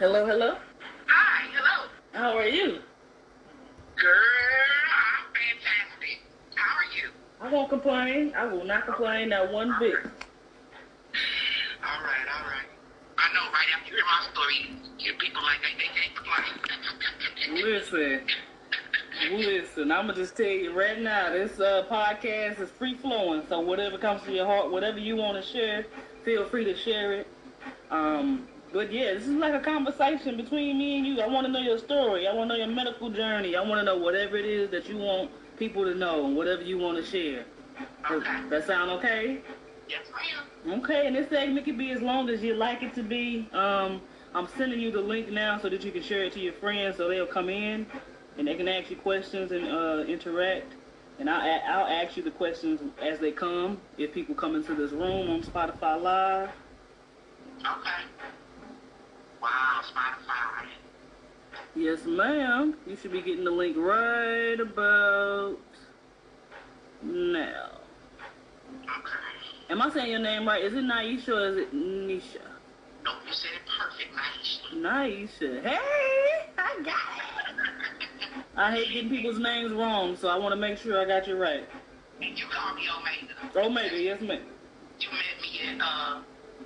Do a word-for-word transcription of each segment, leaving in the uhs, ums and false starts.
Hello, hello. Hi, hello. How are you? Girl, I'm fantastic. How are you? I won't complain. I will not complain, not one bit. All right, all right. I know, right after you hear my story, you people like they, they can't complain. Listen, listen, I'm going to just tell you right now, this uh, podcast is free flowing, so whatever comes to your heart, whatever you want to share, feel free to share it. Um, but yeah, this is like a conversation between me and you. I want to know your story. I want to know your medical journey. I want to know whatever it is that you want people to know, whatever you want to share. Okay. That sound okay? Yes, ma'am. Okay, and this segment can be as long as you like it to be. Um, I'm sending you the link now so that you can share it to your friends so they'll come in and they can ask you questions and uh, interact. And I'll, I'll ask you the questions as they come if people come into this room on Spotify Live. Okay. Wow, Spotify. Yes, ma'am. You should be getting the link right about now. Okay. Am I saying your name right? Is it Naisha or is it Nisha? No, you said it perfect, Naisha. Naisha. Hey, I got it. I hate getting people's names wrong, so I want to make sure I got you right. And you call me Omega. Omega, yes, ma'am. You met me at, uh...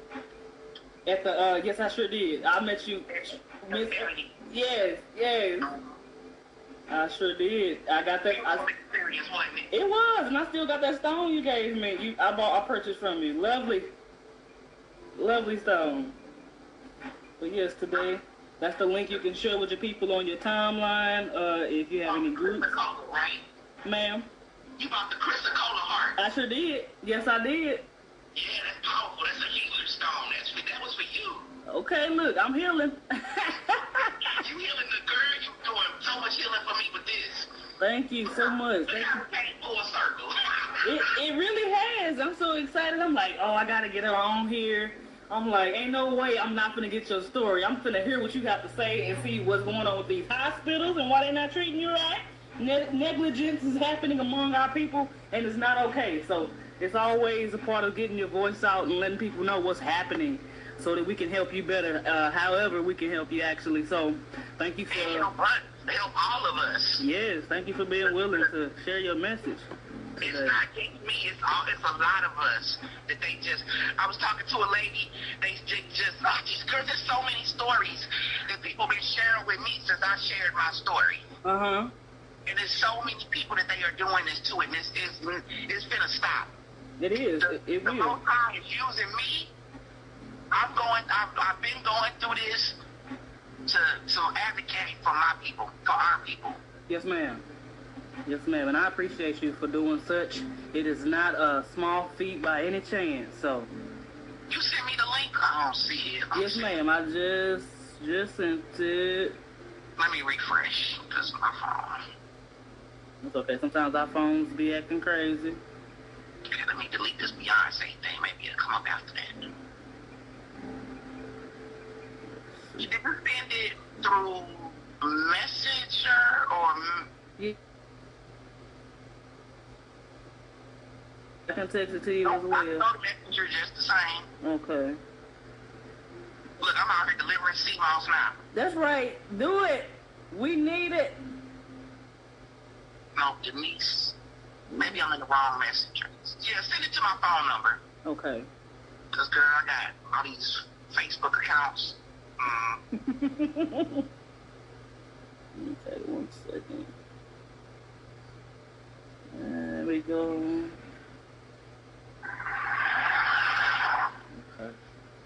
At the, uh, yes, I sure did. I met you. Miss, yes, yes. I sure did. I got that. I, it was, and I still got that stone you gave me. You, I bought, I purchased from you. Lovely, lovely stone. But yes, today, that's the link you can share with your people on your timeline. Uh, if you have any groups, right? Ma'am. You bought the Chrysocolla heart. I sure did. Yes, I did. Yeah, that's powerful. That's a healing stone. That's for, that was for you. Okay, look, I'm healing. You healing the girl. You doing so much healing for me with this. Thank you so much. Thank you. Full circle. It, it really has. I'm so excited. I'm like, oh, I got to get her on here. I'm like, ain't no way I'm not going to get your story. I'm going to hear what you have to say and see what's going on with these hospitals and why they're not treating you right. Ne- negligence is happening among our people, and it's not okay. So it's always a part of getting your voice out and letting people know what's happening so that we can help you better. Uh, however, we can help you, actually. So thank you for... Help us. Help all of us. Yes, thank you for being willing to share your message. It's not just me. It's all. It's a lot of us that they just. I was talking to a lady. They just, just oh, these girls. There's so many stories that people been sharing with me since I shared my story. Uh huh. And there's so many people that they are doing this to, and it's it's it's gonna stop. It is. The, it, it the will. Most High is using me. I'm going. I've, I've been going through this to to advocate for my people, for our people. Yes, ma'am. Yes, ma'am, and I appreciate you for doing such. It is not a small feat by any chance, so. You sent me the link? I don't see it. I Yes, ma'am, I just, just sent it. Let me refresh, because my phone. It's okay, sometimes our phones be acting crazy. Okay, let me delete this Beyonce thing. Maybe it'll come up after that. You didn't send it through Messenger or... Yeah. I can text it to you as well. I can go to Messenger just the same. Okay. Look, I'm out here delivering sea moss now. That's right. Do it. We need it. No, Denise. Maybe I'm in the wrong Messenger. Yeah, send it to my phone number. Okay. Because, girl, I got all these Facebook accounts. Mm. Okay, one second. There we go. Okay.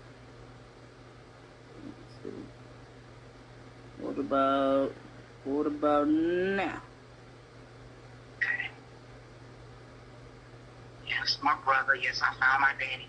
Let's see. What about, what about now? Okay. Yes, my brother. Yes, I found my daddy.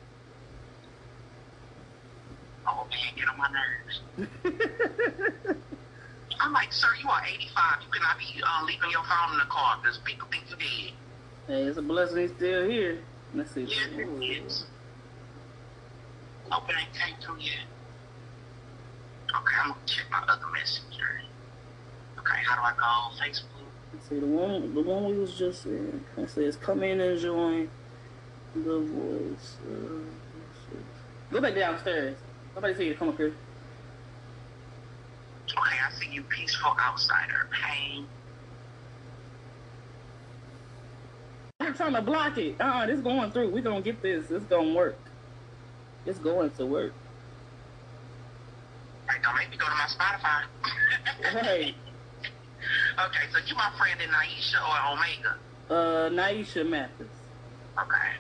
Oh, man, get on my nerves. I'm like, sir, you are eighty-five. You cannot be uh, leaving your phone in the car because people think you dead. Hey, it's a blessing he's still here. Let's see. Yes, it is. Hope it ain't came through yet. Okay, I'm going to check my other messenger. Okay, how do I go? Facebook? Let's see, the one, the one we was just in. It says, come in and join the voice. Uh, go back downstairs. Nobody see you. Come up here. Okay, I see you, peaceful outsider. Pain. I'm trying to block it. Uh-uh, this going through. We're going to get this. It's going to work. It's going to work. Right, don't make me go to my Spotify. Right. Okay, so you my friend in Naisha or Omega? Uh, Naisha Mathis. Okay.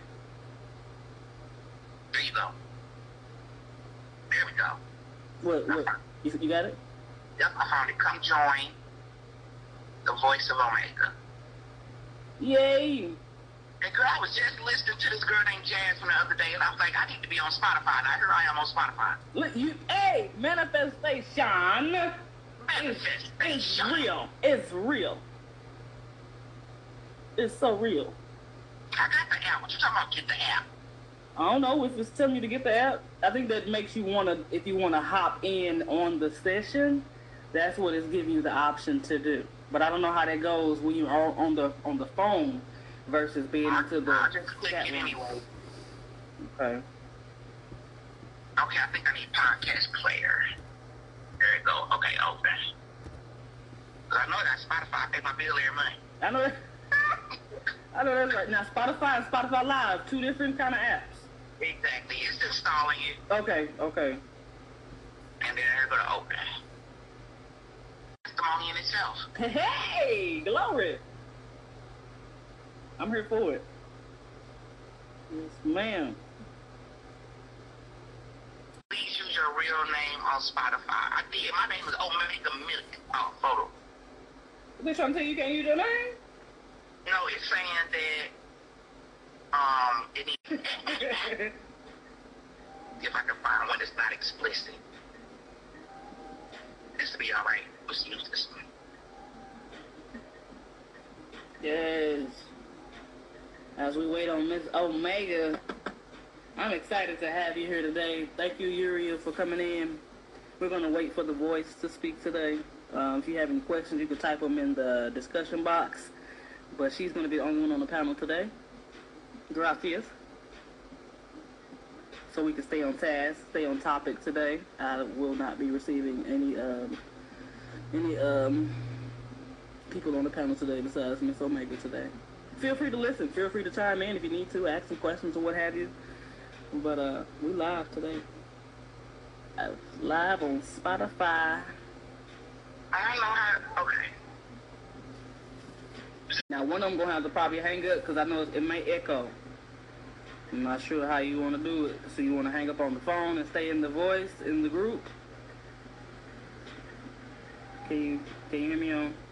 There you go. There we go. What? What? You, you got it? Yep, I found it. Come join the voice of Omega. Yay! And girl, I was just listening to this girl named Jasmine the other day, and I was like, I need to be on Spotify. Now here I am on Spotify. Look, you, hey, manifestation. Manifestation. It's real. It's real. It's so real. I got the app. What you talking about? Get the app. I don't know if it's telling you to get the app. I think that makes you want to, if you want to hop in on the session, that's what it's giving you the option to do. But I don't know how that goes when you are on the on the phone versus being I, into the I'll just click chat it room. anyway. Okay. Okay, I think I need podcast player. There you go. Okay, open. Cause I know that Spotify, I pay my bill every month. I know that. I know that's right. Now Spotify and Spotify Live, two different kind of apps. Exactly. It's installing it. Okay, okay. And then there go to open. Testimony in itself. Hey, glory. I'm here for it. Yes, ma'am. Please use your real name on Spotify. I did. My name is Omega Milk. Oh, photo. They trying to tell you you can't use your name? No, it's saying that um it needs if I can find one that's not explicit. This will be alright. Let's use this one. Yes. As we wait on Miss Omega, I'm excited to have you here today. Thank you, Uriel, for coming in. We're going to wait for the voice to speak today. Um, if you have any questions, you can type them in the discussion box. But she's going to be the only one on the panel today. Gracias. So we can stay on task, stay on topic today. I will not be receiving any um, any um, people on the panel today besides Miss Omega today. Feel free to listen. Feel free to chime in if you need to, ask some questions or what have you. But uh, we live today. Uh, live on Spotify. I don't know how. Okay. Now, one of them gonna have to probably hang up because I know it may echo. I'm not sure how you want to do it. So you want to hang up on the phone and stay in the voice in the group? Can you can you hear me on?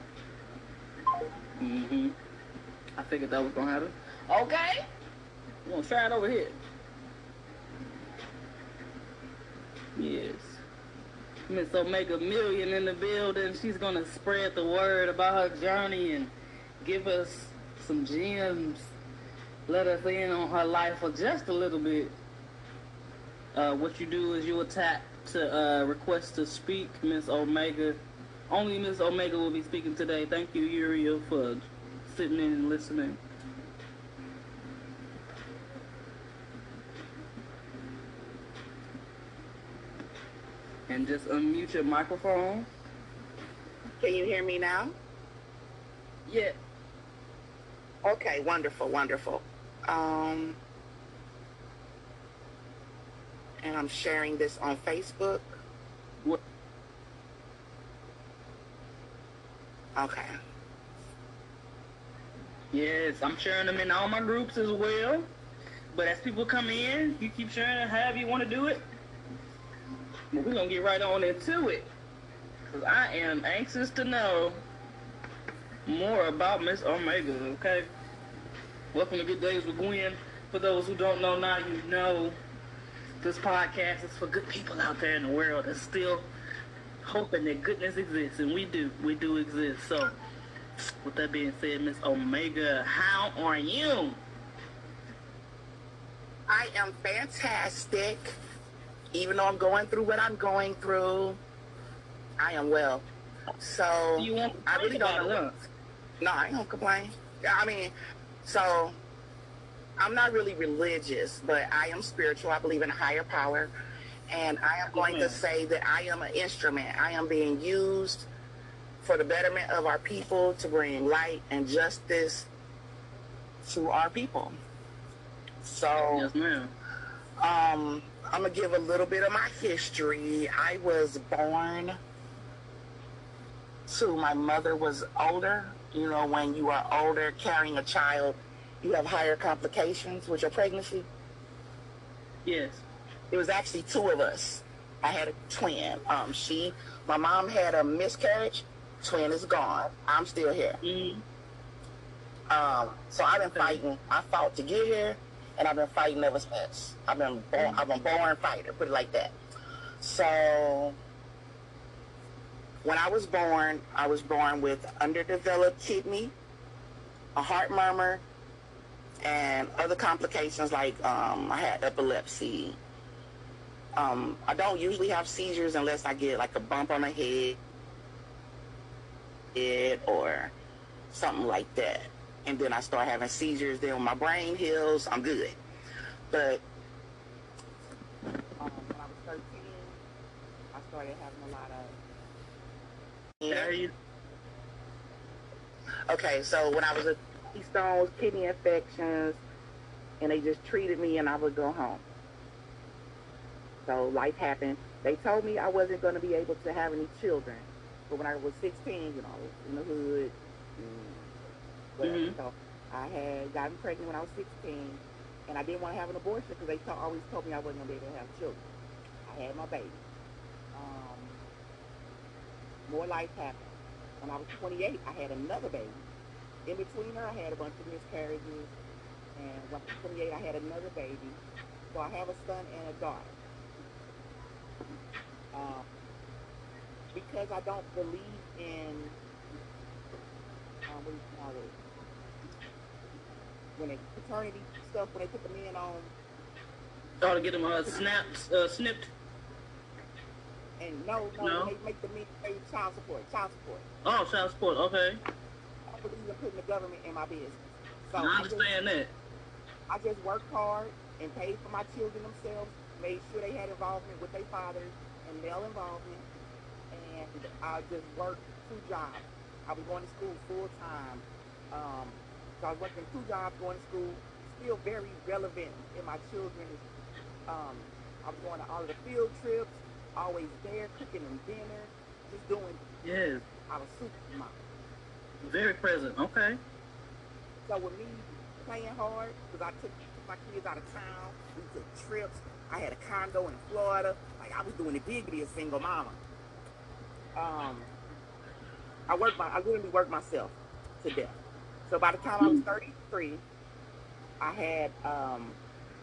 Mm-hmm. I figured that was gonna happen. Okay. We're gonna try it over here. Yes. Miss Omega Million in the building. She's gonna spread the word about her journey and give us some gems. Let us in on her life for just a little bit. Uh, what you do is you will tap to uh, request to speak, Miss Omega. Only Miss Omega will be speaking today. Thank you, Uriel, for sitting in and listening. And just unmute your microphone. Can you hear me now? Yeah. Okay, wonderful, wonderful. Um, and I'm sharing this on Facebook. What? Okay. Yes, I'm sharing them in all my groups as well. But as people come in, you keep sharing it however you want to do it. But we're going to get right on into it. Because I am anxious to know more about Miss Omega, okay? Welcome to Good Days with Gwen. For those who don't know now, you know this podcast is for good people out there in the world that's still hoping that goodness exists. And we do. We do exist. So, with that being said, Miss Omega, how are you? I am fantastic. Even though I'm going through what I'm going through, I am well. So, Do you want to I really don't about know. it, huh? No, I ain't gonna complain. I mean, so I'm not really religious, but I am spiritual. I believe in a higher power. And I am going to say that I am an instrument. I am being used for the betterment of our people to bring light and justice to our people. So, yes, ma'am. Um, I'm going to give a little bit of my history. I was born to, my mother was older. You know, when you are older, carrying a child, you have higher complications with your pregnancy. Yes. It was actually two of us. I had a twin. Um, she, my mom had a miscarriage. Twin is gone. I'm still here. Mm-hmm. Um, so I've been fighting. I fought to get here, and I've been fighting ever since. I've been born, I've been born fighter, put it like that. So when I was born, I was born with underdeveloped kidney, a heart murmur, and other complications like um, I had epilepsy. Um, I don't usually have seizures unless I get like a bump on the head or something like that. And then I start having seizures. Then when my brain heals, I'm good. But um, when I was thirteen, I started having a lot of... Yeah. Okay, so when I was a stones, kidney infections, and they just treated me and I would go home. So life happened. They told me I wasn't going to be able to have any children. But when I was sixteen, you know, I was in the hood. But, mm-hmm. So I had gotten pregnant when I was sixteen, and I didn't want to have an abortion because they t- always told me I wasn't going to be able to have children. I had my baby. Um, more life happened. When I was twenty-eight, I had another baby. In between her, I had a bunch of miscarriages. And when I was twenty-eight, I had another baby. So I have a son and a daughter. Um, because I don't believe in, um, what do you call it? When they paternity stuff, when they put the men on. Oh, to get them uh, snapped, uh, snipped? And no, no, no, when they make the men pay child support, child support. Oh, child support, okay. I don't believe in putting the government in my business. So I understand I just, that. I just worked hard and paid for my children themselves, made sure they had involvement with their fathers and male involvement, and I just worked two jobs. I was going to school full time. Um, so I was working two jobs, going to school, still very relevant in my children's. Um, I was going to all of the field trips, always there, cooking them dinner, just doing. Yes. I was super mom. Very present. Okay. So with me playing hard, because I took my kids out of town, we took trips. I had a condo in Florida. Like I was doing the big to be a single mama. Um, I worked my, I literally worked myself to death. So by the time I was thirty-three, I had um,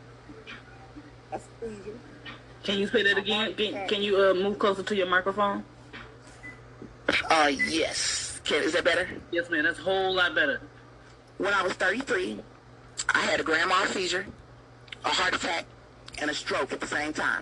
a seizure. Can you say that again? Can, can you uh, move closer to your microphone? Uh, yes. Can, is that better? Yes, ma'am. That's a whole lot better. When I was thirty-three, I had a grand mal seizure, a heart attack, and a stroke at the same time.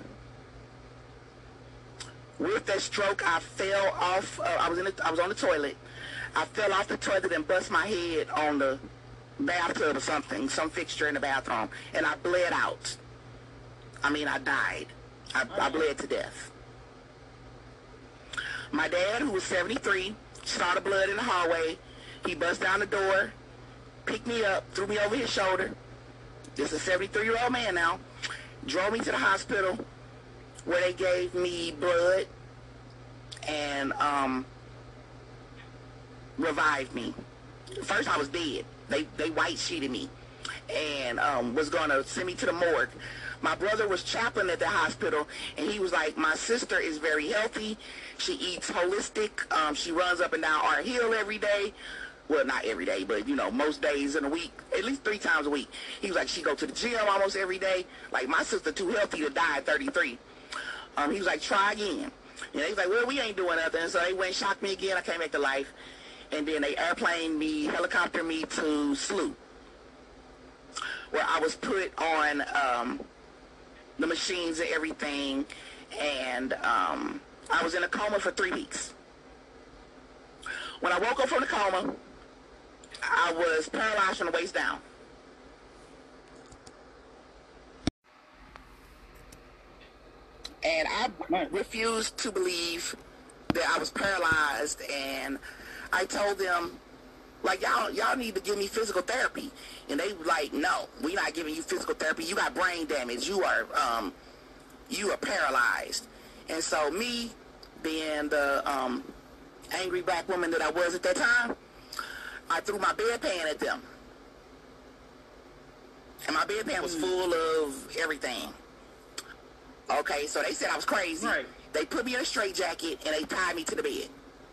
With that stroke, I fell off. Uh, I was in. The, I was on the toilet. I fell off the toilet and bust my head on the bathtub or something, some fixture in the bathroom, and I bled out. I mean, I died. I, I bled to death. My dad, who was seventy-three, saw the blood in the hallway. He bust down the door, picked me up, threw me over his shoulder. This is a seventy-three-year-old man now. Drove me to the hospital where they gave me blood and um, revived me. First, I was dead. They they white sheeted me and um, was going to send me to the morgue. My brother was chaplain at the hospital, and he was like, my sister is very healthy. She eats holistic. Um, she runs up and down Art Hill every day. Well, not every day, but, you know, most days in a week, at least three times a week. He was like, she go to the gym almost every day. Like, my sister too healthy to die at thirty-three. Um, he was like, try again. And he was like, well, we ain't doing nothing. So they went and shocked me again. I came back to life. And then they airplaned me, helicopter me to S L U, where I was put on um, the machines and everything. And um, I was in a coma for three weeks. When I woke up from the coma, I was paralyzed from the waist down. And I refused to believe that I was paralyzed, and I told them, like, y'all y'all need to give me physical therapy. And they were like, no, we're not giving you physical therapy. You got brain damage. You are um you are paralyzed. And so me, being the um angry black woman that I was at that time, I threw my bedpan at them. And my bedpan was full of everything. Okay, so they said I was crazy. Right. They put me in a straitjacket and they tied me to the bed.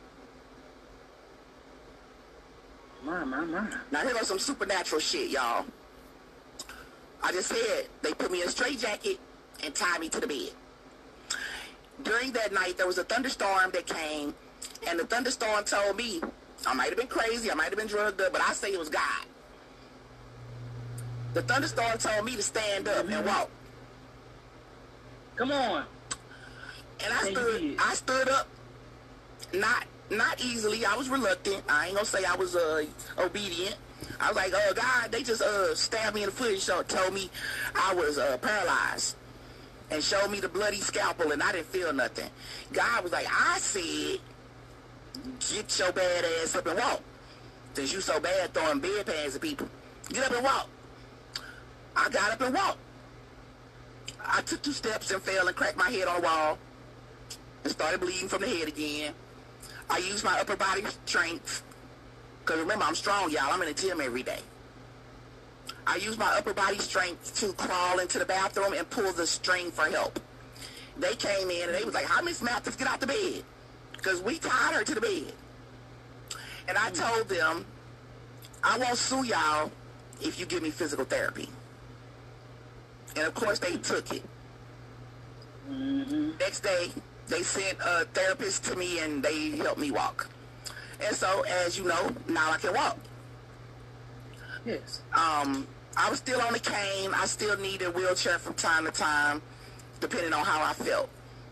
My, my, my. Now here goes some supernatural shit, y'all. I just said they put me in a straitjacket and tied me to the bed. During that night, there was a thunderstorm that came, and the thunderstorm told me, I might have been crazy, I might have been drugged up, but I say it was God. The thunderstorm told me to stand up mm-hmm. and walk. Come on. And I stood, I stood up, not not easily. I was reluctant. I ain't gonna say I was uh, obedient. I was like, oh God, they just uh, stabbed me in the foot and so, told me I was uh, paralyzed and showed me the bloody scalpel, and I didn't feel nothing. God was like, I said, get your bad ass up and walk. Since you so bad throwing bedpans at people, get up and walk. I got up and walked. I took two steps and fell and cracked my head on the wall and started bleeding from the head again. I used my upper body strength, because remember, I'm strong, y'all. I'm in the gym every day. I used my upper body strength to crawl into the bathroom and pull the string for help. They came in and they was like, how Miss Mathis get out the bed? Because we tied her to the bed. And I told them, I won't sue y'all if you give me physical therapy. And of course they took it. Mm-hmm. Next day, they sent a therapist to me and they helped me walk. And so, as you know, now I can walk. Yes. Um, I was still on the cane. I still needed a wheelchair from time to time, depending on how I felt.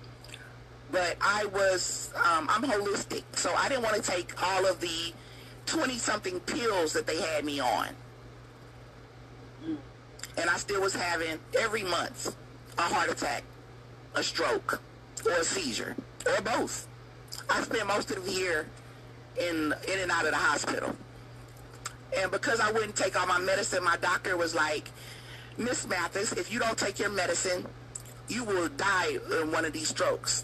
But I was, um, I'm holistic, so I didn't want to take all of the twenty-something pills that they had me on. Mm. And I still was having, every month, a heart attack, a stroke, or a seizure, or both. I spent most of the year in, in and out of the hospital. And because I wouldn't take all my medicine, my doctor was like, Miss Mathis, if you don't take your medicine, you will die in one of these strokes.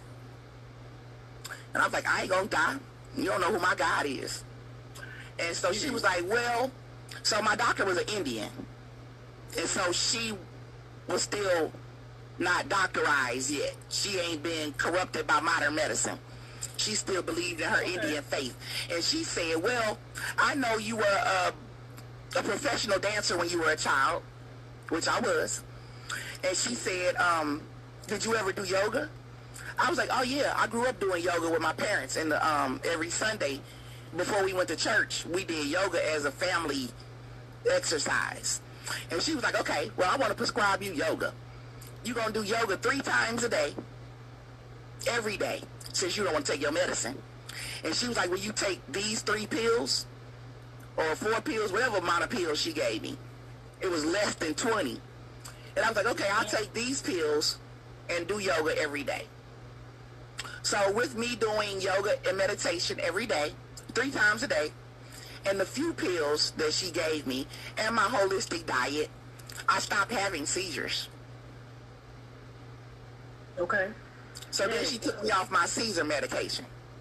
And I was like, I ain't gonna die. You don't know who my God is. And so she was like, well, so my doctor was an Indian. And so she was still not doctorized yet. She ain't been corrupted by modern medicine. She still believed in her okay. Indian faith. And she said, well, I know you were a, a professional dancer when you were a child, which I was. And she said, um, did you ever do yoga? I was like, oh yeah, I grew up doing yoga with my parents. And um, every Sunday before we went to church, we did yoga as a family exercise. And she was like, okay, well, I want to prescribe you yoga. You're going to do yoga three times a day, every day, since you don't want to take your medicine. And she was like, will you take these three pills or four pills, whatever amount of pills she gave me. It was less than twenty. And I was like, okay, I'll take these pills and do yoga every day. So with me doing yoga and meditation every day, three times a day, and the few pills that she gave me and my holistic diet, I stopped having seizures. Okay. So then she took me off my seizure medication.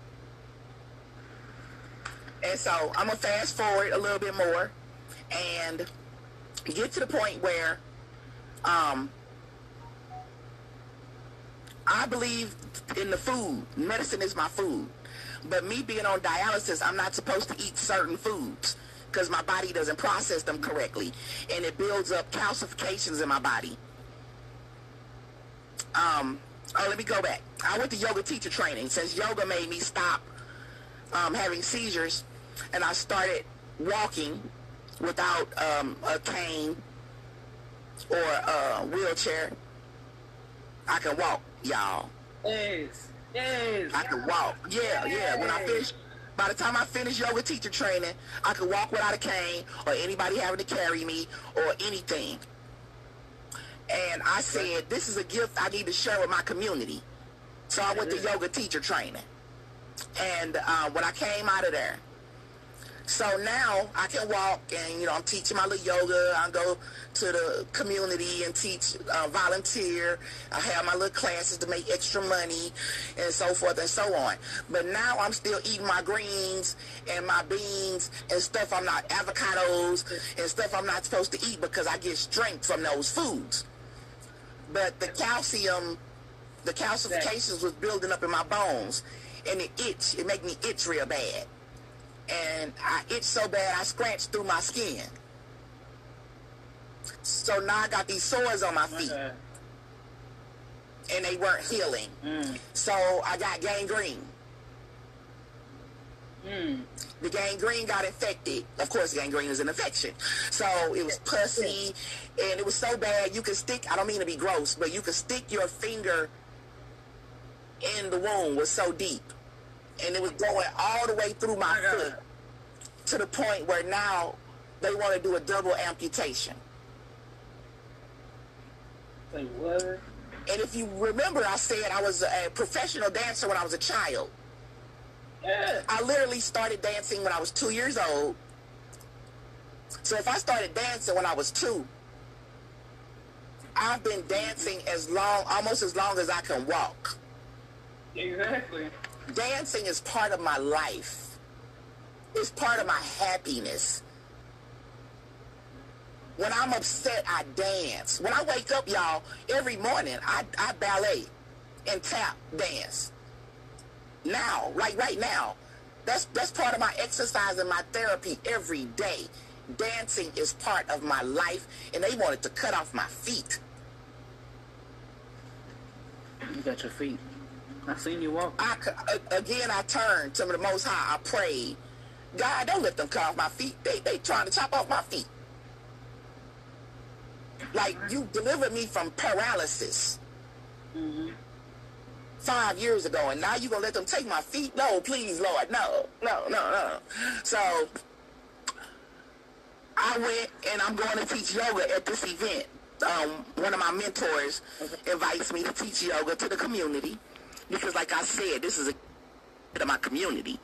And so I'm going to fast forward a little bit more and get to the point where um, I believe in the food. Medicine is my food. But me being on dialysis, I'm not supposed to eat certain foods because my body doesn't process them correctly. And it builds up calcifications in my body. Um, oh, let me go back. I went to yoga teacher training since yoga made me stop um, having seizures. And I started walking without um, a cane or a wheelchair. I can walk, y'all. Yes. Yes. I can walk. Yeah, yeah. When I finish, by the time I finish yoga teacher training, I could walk without a cane or anybody having to carry me or anything. And I said, this is a gift I need to share with my community. So I went to yoga teacher training. And uh, when I came out of there, so now I can walk and, you know, I'm teaching my little yoga. I go to the community and teach, uh, volunteer. I have my little classes to make extra money and so forth and so on. But now I'm still eating my greens and my beans and stuff I'm not, avocados and stuff I'm not supposed to eat because I get strength from those foods. But the calcium, the calcifications was building up in my bones and it itch. It make me itch real bad. And I itch so bad I scratched through my skin. So now I got these sores on my feet. Okay. And they weren't healing. Mm. So I got gangrene. Mm. The gangrene got infected. Of course, gangrene is an infection. So it was pussy, and it was so bad you could stick, I don't mean to be gross, but you could stick your finger in the wound, was so deep. And it was going all the way through my foot to the point where now they want to do a double amputation. Say what? And if you remember, I said I was a professional dancer when I was a child. Yeah. I literally started dancing when I was two years old. So if I started dancing when I was two, I've been dancing as long, almost as long as I can walk. Exactly. Dancing is part of my life. It's part of my happiness. When I'm upset, I dance. When I wake up, y'all, every morning, I, I ballet and tap dance. Now, like right now, that's, that's part of my exercise and my therapy every day. Dancing is part of my life, and they wanted to cut off my feet. You got your feet. I seen you walk. I, again, I turned to the Most High. I prayed, God, don't let them cut off my feet. They they trying to chop off my feet. Like, you delivered me from paralysis mm-hmm. five years ago, and now you going to let them take my feet? No, please, Lord. No, no, no, no. So I went, and I'm going to teach yoga at this event. Um, one of my mentors okay. invites me to teach yoga to the community. Because, like I said, this is a bit of my community.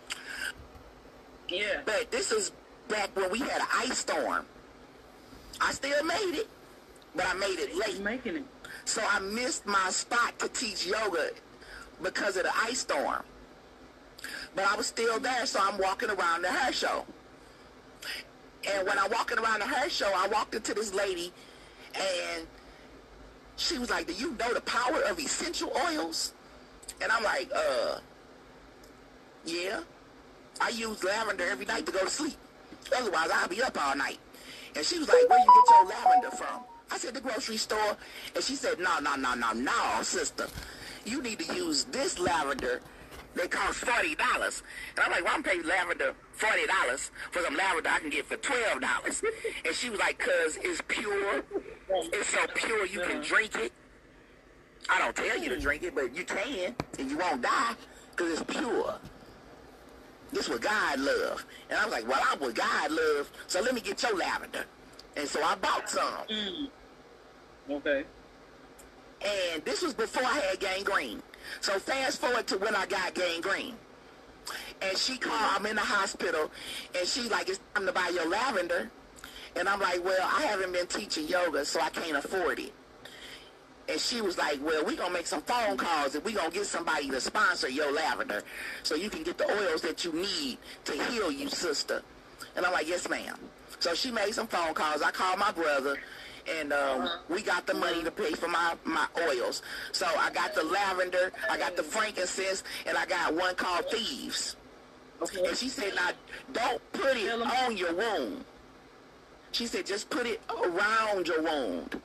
Yeah. But this is back when we had an ice storm. I still made it, but I made it late. You're making it. So I missed my spot to teach yoga because of the ice storm. But I was still there, so I'm walking around the hair show. And when I'm walking around the hair show, I walked into this lady, and she was like, do you know the power of essential oils? And I'm like, uh, yeah. I use lavender every night to go to sleep. Otherwise, I'll be up all night. And she was like, where you get your lavender from? I said, the grocery store. And she said, no, no, no, no, no, sister. You need to use this lavender. They cost forty dollars. And I'm like, well, I'm paying lavender forty dollars for some lavender I can get for twelve dollars. And she was like, cuz it's pure. It's so pure you can drink it. I don't tell you to drink it, but you can, and you won't die, because it's pure. This is what God loves. And I was like, well, I'm what God loves, so let me get your lavender. And so I bought some. Mm. Okay. And this was before I had gangrene. So fast forward to when I got gangrene. And she called, I'm in the hospital, and she like, it's time to buy your lavender. And I'm like, well, I haven't been teaching yoga, so I can't afford it. And she was like, well, we're going to make some phone calls and we're going to get somebody to sponsor your lavender so you can get the oils that you need to heal you, sister. And I'm like, yes, ma'am. So she made some phone calls. I called my brother, and um, we got the money to pay for my, my oils. So I got the lavender, I got the frankincense, and I got one called Thieves. Okay. And she said, now, don't put it on your wound. She said, just put it around your wound.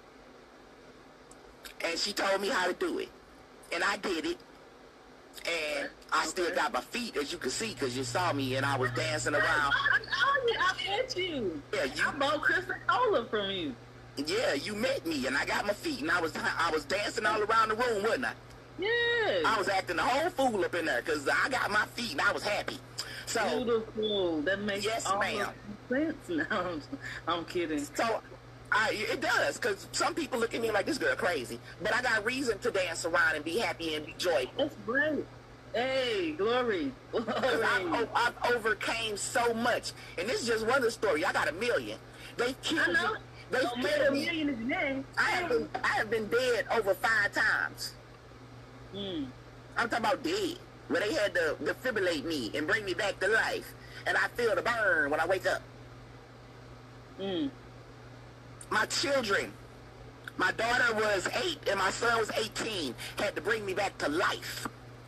And she told me how to do it. And I did it. And I still okay. got my feet, as you can see, because you saw me and I was dancing around. I know you. I met you. Yeah, you. I bought Crystal Cola from you. Yeah, you met me, and I got my feet, and I was I was dancing all around the room, wasn't I? Yeah. I was acting the whole fool up in there, because I got my feet, and I was happy. So beautiful. That makes yes, all ma'am. sense now. I'm kidding. So I, it does, because some people look at me like this girl crazy. But I got reason to dance around and be happy and be joyful. That's great. Hey, glory. Glory. I've, I've overcame so much. And this is just one of the stories. I got a million. They killed I know. me. They Don't make killed a me. million is your name. I have been I have been dead over five times. Mm. I'm talking about dead. Where they had to defibrillate me and bring me back to life. And I feel the burn when I wake up. Mm. My children, my daughter was eight and my son was eighteen, had to bring me back to life.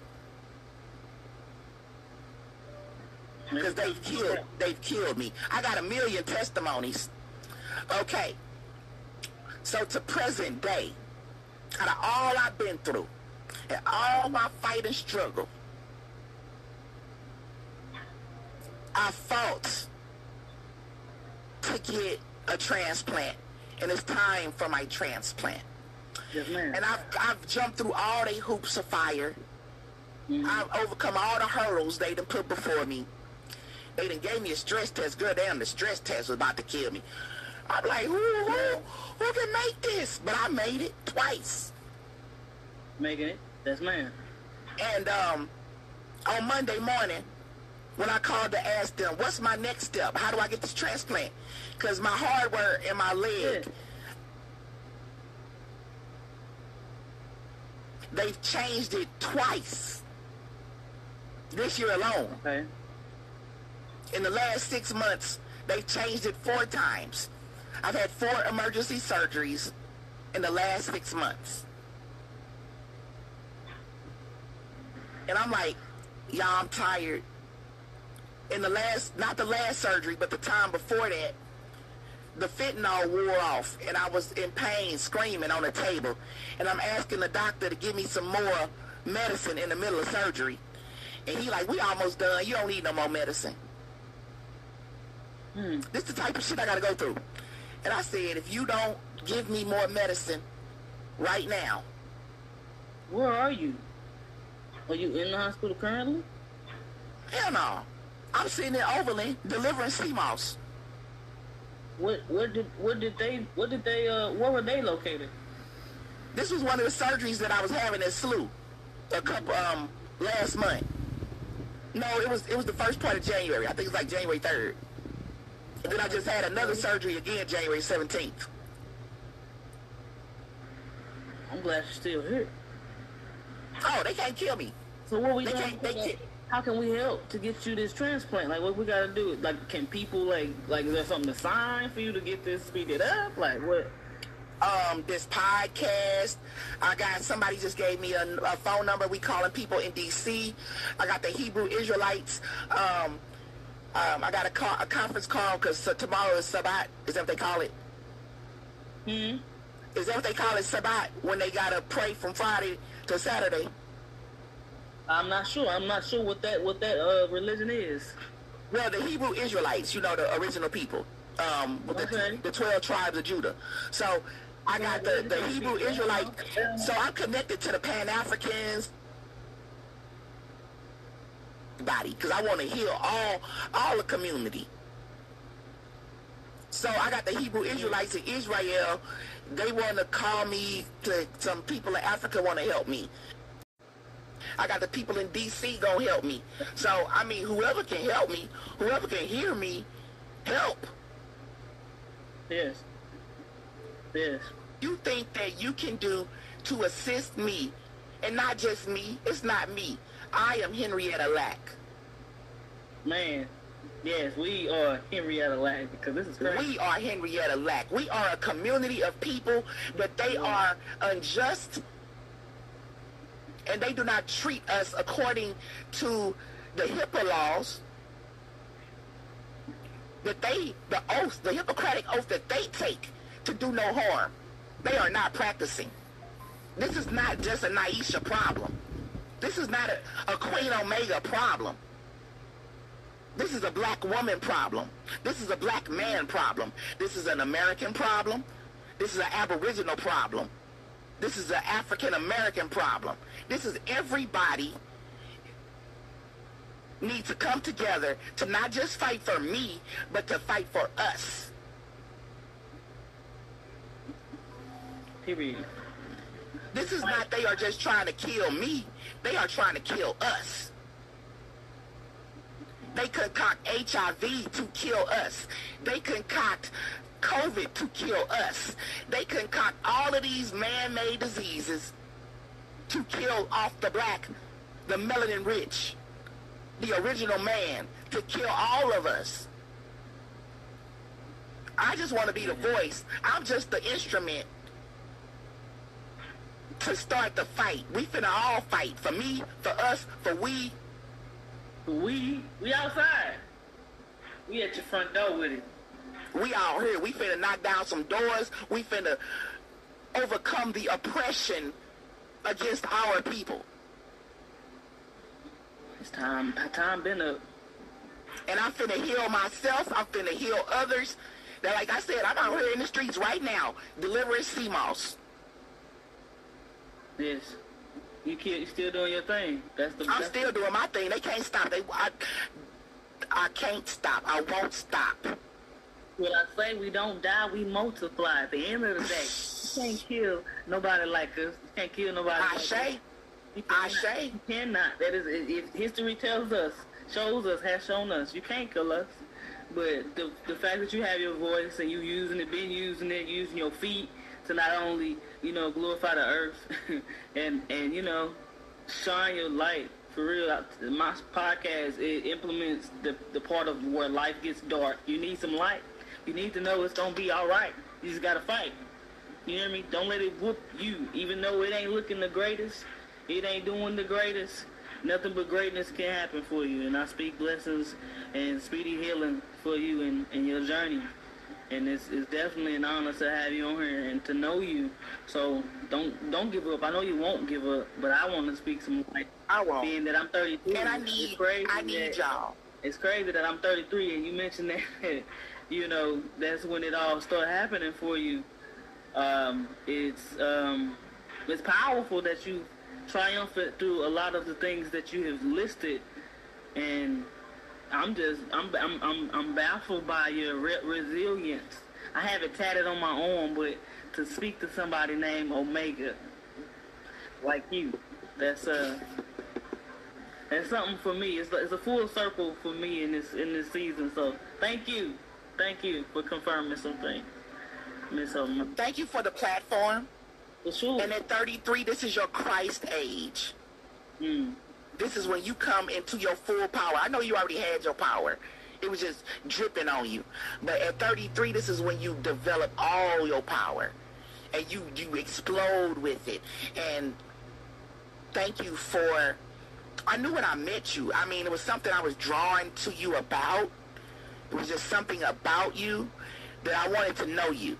Because they've killed, they've killed me. I got a million testimonies. Okay. So to present day, out of all I've been through, and all my fight and struggle, I fought to get a transplant. And it's time for my transplant. Yes, ma'am. And I've, I've jumped through all they hoops of fire. Mm-hmm. I've overcome all the hurdles they done put before me. They done gave me a stress test. Girl, damn, the stress test was about to kill me. I'm like, who, who, who can make this? But I made it twice. Making it? Yes, ma'am. And um, on Monday morning, when I called to ask them, what's my next step? How do I get this transplant? Because my hardware in my leg, yeah. They've changed it twice this year alone. Okay. In the last six months, they've changed it four times. I've had four emergency surgeries in the last six months. And I'm like, y'all, I'm tired. In the last, not the last surgery, but the time before that, the fentanyl wore off, and I was in pain, screaming on the table. And I'm asking the doctor to give me some more medicine in the middle of surgery. And he like, we almost done. You don't need no more medicine. Hmm. This is the type of shit I got to go through. And I said, if you don't give me more medicine right now. Where are you? Are you in the hospital currently? Hell no. I'm sitting in Overland delivering C M O S. What what did what did they what did they uh where were they located? This was one of the surgeries that I was having at S L U a couple um last month. No, it was it was the first part of January. I think it's like January third. And then I just had another surgery again January seventeenth. I'm glad you're still here. Oh, they can't kill me. So what we They doing? can't. They can't. How can we help to get you this transplant? Like, what we gotta do? Like, can people like like is there something to sign for you to get this speeded up? Like, what? Um, this podcast. I got somebody just gave me a, a phone number. We calling people in D C. I got the Hebrew Israelites. Um, um, I got a, call, a conference call because uh, tomorrow is Sabbath. Is that what they call it? Hmm. Is that what they call it, Sabbath? When they gotta pray from Friday to Saturday. I'm not sure. I'm not sure what that what that uh, religion is. Well, the Hebrew Israelites, you know, the original people, um, with Okay. the, the twelve tribes of Judah. So I got the, the Hebrew Israelite. So I'm connected to the Pan-Africans body because I want to heal all all the community. So I got the Hebrew Israelites in Israel. They want to call me. To some people in Africa want to help me. I got the people in D C gonna help me. So, I mean, whoever can help me, whoever can hear me, help. Yes. Yes. You think that you can do to assist me, and not just me, it's not me. I am Henrietta Lack. Man. Yes, we are Henrietta Lack because this is crazy. We are Henrietta Lack. We are a community of people, but they are unjust. And they do not treat us according to the HIPAA laws that they, the oath, the Hippocratic oath that they take to do no harm. They are not practicing. This is not just a Naisha problem. This is not a, a Queen Omega problem. This is a black woman problem. This is a black man problem. This is an American problem. This is an Aboriginal problem. This is an African-American problem. This is everybody needs to come together to not just fight for me, but to fight for us. Period. This is not they are just trying to kill me. They are trying to kill us. They concoct H I V to kill us. They concoct COVID to kill us. They concoct all of these man-made diseases to kill off the black, the melanin rich, the original man, to kill all of us. I just want to be the voice. I'm just the instrument to start the fight. We finna all fight. For me, for us, for we. We, we outside. We at your front door with it. We out here. We finna knock down some doors. We finna overcome the oppression against our people. It's time. Time been up. And I'm finna heal myself. I'm finna heal others. That, like I said, I'm out here in the streets right now delivering C M O S. Yes. You keep, you still doing your thing. That's the. I'm that's still doing my thing. They can't stop. They, I, I can't stop. I won't stop. What I say, we don't die, we multiply. At the end of the day, you can't kill nobody like us. You can't kill nobody I like say, us. You I cannot. say. You cannot. That is, if history tells us, shows us, has shown us, you can't kill us. But the the fact that you have your voice and you using it, been using it, using your feet to not only, you know, glorify the earth and, and, you know, shine your light. For real, my podcast, it implements the, the part of where life gets dark. You need some light. You need to know it's going to be all right. You just got to fight. You hear me? Don't let it whoop you. Even though it ain't looking the greatest, it ain't doing the greatest, nothing but greatness can happen for you. And I speak blessings and speedy healing for you in, in your journey. And it's, it's definitely an honor to have you on here and to know you. So don't don't give up. I know you won't give up, but I want to speak some light. I won't. Being that I'm thirty-three, And I it's need, crazy I need that, y'all. It's crazy that I'm thirty-three, and you mentioned that, you know, that's when it all started happening for you. Um, it's um, it's powerful that you triumphant through a lot of the things that you have listed, and I'm just I'm I'm I'm, I'm baffled by your re- resilience. I have it tatted on my arm, but to speak to somebody named Omega, like you, that's uh that's something for me. It's it's a full circle for me in this in this season. So thank you, thank you for confirming something, Miss Omega. Thank you for the platform. For sure. And at thirty-three, this is your Christ age. Mm. This is when you come into your full power. I know you already had your power. It was just dripping on you. But at thirty-three, this is when you develop all your power. And you, you explode with it. And thank you for... I knew when I met you. I mean, it was something I was drawn to you about. It was just something about you that I wanted to know you.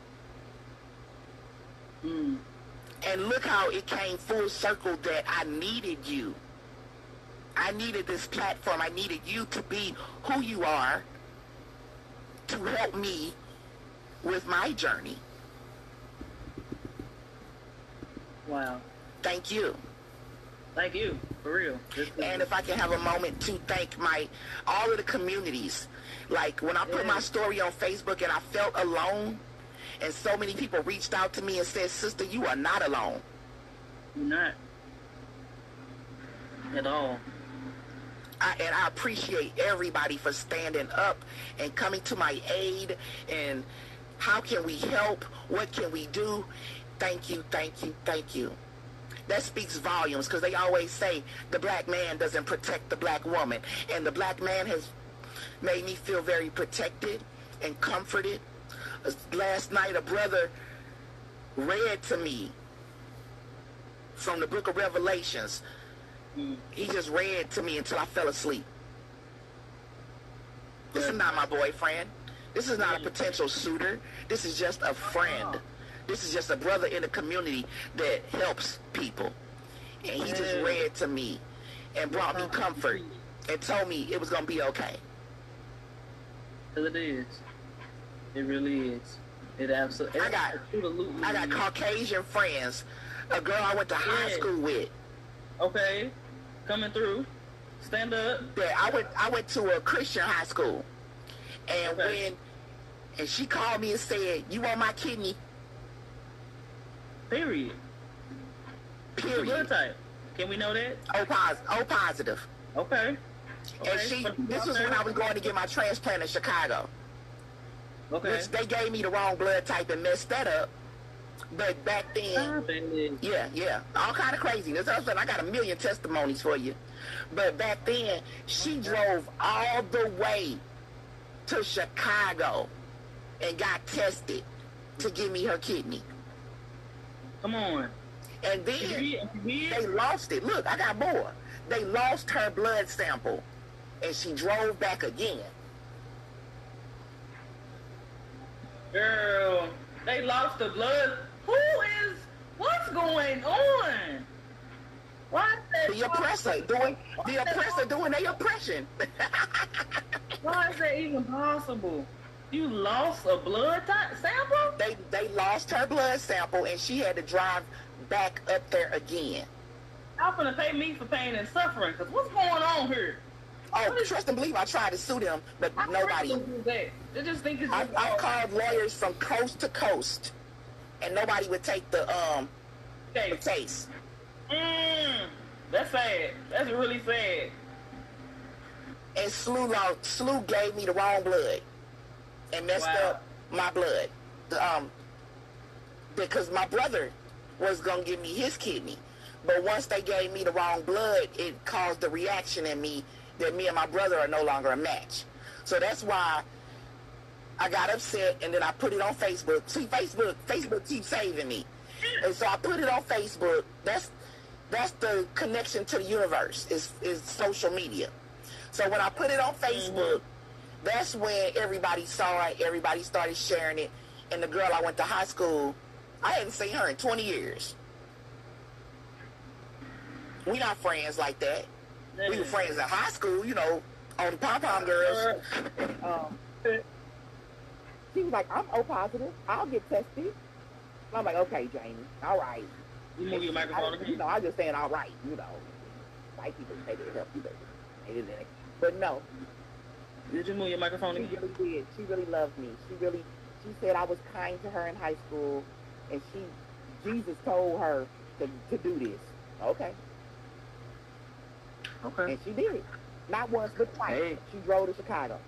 Mm. And look how it came full circle that I needed you. I needed this platform. I needed you to be who you are to help me with my journey. Wow. Thank you. Thank you, for real. This is- And if I can have a moment to thank my all of the communities. Like when I put Yeah. my story on Facebook and I felt alone, and so many people reached out to me and said, "Sister, you are not alone." You're not. At all. I, and I appreciate everybody for standing up and coming to my aid. And how can we help? What can we do? Thank you, thank you, thank you. That speaks volumes, because they always say the black man doesn't protect the black woman. And the black man has made me feel very protected and comforted. Uh, Last night, a brother read to me from the book of Revelations. He just read to me until I fell asleep. This is not my boyfriend. This is not a potential suitor. This is just a friend. This is just a brother in the community that helps people. And he just read to me and brought me comfort and told me it was going to be okay. Because it is. It really is. It absolutely. I got, absolutely I got is. Caucasian friends. A girl I went to high Yeah. school with. Okay. Coming through. Stand up. Yeah, I went I went to a Christian high school. And Okay. when and she called me and said, "You want my kidney?" Period. What's your blood Period. type? Can we know that? O positive. O positive. Okay. Okay. And she, this was when I was going to get my transplant in Chicago. Okay. Which they gave me the wrong blood type and messed that up. But back then, yeah, yeah, all kind of craziness. I said, I got a million testimonies for you. But back then, she drove all the way to Chicago and got tested to give me her kidney. Come on. And then they lost it. Look, I got more. They lost her blood sample, and she drove back again. Girl, they lost the blood. Who is, what's going on? Why is that? The oppressor doing, the oppressor doing their oppression. Why is that even possible? You lost a blood type sample? They they lost her blood sample, and she had to drive back up there again. Y'all finna pay me for pain and suffering, because what's going on here? Oh, trust and believe I tried to sue them, but I nobody. Do that. They just think it's I've, I've called lawyers from coast to coast, and nobody would take the um okay. the case. Mm, that's sad. That's really sad. And Slew, Slew gave me the wrong blood and messed Wow. up my blood. The, um, because my brother was gonna give me his kidney, but once they gave me the wrong blood, it caused a reaction in me that me and my brother are no longer a match. So that's why I got upset, and then I put it on Facebook. See, Facebook, Facebook keeps saving me, and so I put it on Facebook. That's that's the connection to the universe. Is is social media. So when I put it on Facebook, that's when everybody saw it. Everybody started sharing it, and the girl I went to high school, I hadn't seen her in twenty years. We not friends like that. We were friends in high school, you know, on the pom-pom girls. Um, she was like, I'm O positive. I'll get tested. I'm like, okay, Jamie, all right. You move your microphone I, again? you know, I just saying, all right, you know. White people say they help you, baby. But no. Did you move your microphone She again? really did. She really loved me. She really, she said I was kind to her in high school, and she, Jesus told her to, to do this. Okay. Okay. And she did it. Not once, but twice. Hey. She drove to Chicago.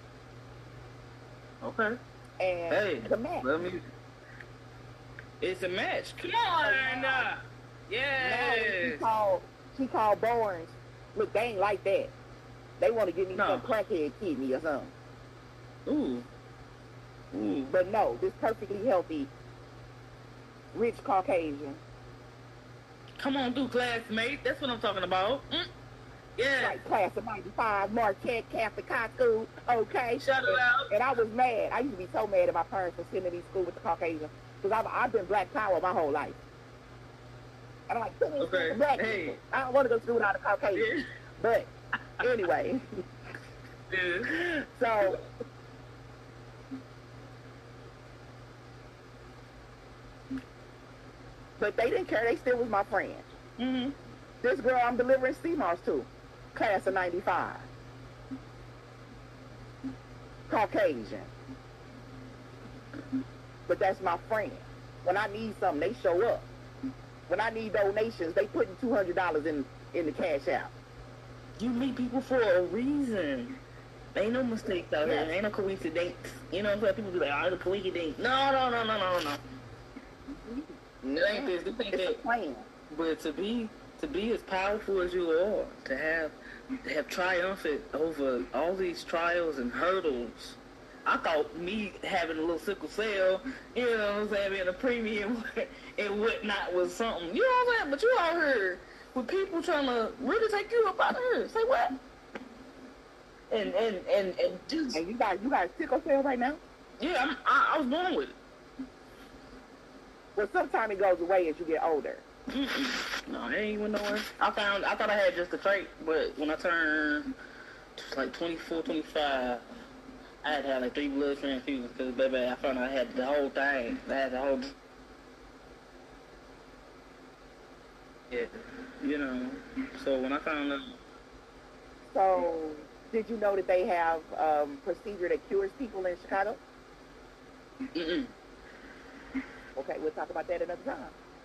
Okay. And Hey, the match. let me. It's a match. Come on. Uh, Now, yeah. she called, she called Barnes. Look, they ain't like that. They want to give me No. some crackhead kidney or something. Ooh. Ooh. But no, this perfectly healthy, rich Caucasian. Come on through, classmate. That's what I'm talking about. Mm. Yeah. Like class of ninety-five, Marquette Catholic High School, okay? Shout it and, out. and I was mad. I used to be so mad at my parents for sending me to school with the Caucasian. Because I've, I've been black power my whole life. And I'm like, send me to school Okay. with black Hey. people. I don't want to go to school without a Caucasian. Yeah. But anyway, Yeah. so but they didn't care. They still was my friend. Mm-hmm. This girl I'm delivering C M A S to, class of ninety-five. Caucasian. But that's my friend. When I need something, they show up. When I need donations, they putting two hundred dollars in, in the cash out. You meet people for a reason. Ain't no mistakes out Yes. here. Ain't no coincidence. You know what I'm saying? People be like, oh, it's a coincidence. No, no, no, no, no, no. It ain't this. This ain't It's a that. plan. But to be to be as powerful as you are, to have to have triumphed over all these trials and hurdles. I thought me having a little sickle cell, you know what I'm saying, being a premium and whatnot was something. You know what I'm saying? But you out here with people trying to really take you up out of here. Say what? And and and and just And you got you got a sickle cell right now? yeah, I'm, I, I was born with it. Well, sometime it goes away as you get older. Mm-mm. No, it ain't went nowhere. I found, I thought I had just a trait, but when I turned like twenty-four, twenty-five, I had to have like three blood transfusions because, baby, I found out I had the whole thing. I had the whole, yeah, you know. So when I found out, So, did you know that they have um, procedure that cures people in Chicago? mm-mm. Okay, we'll talk about that another time.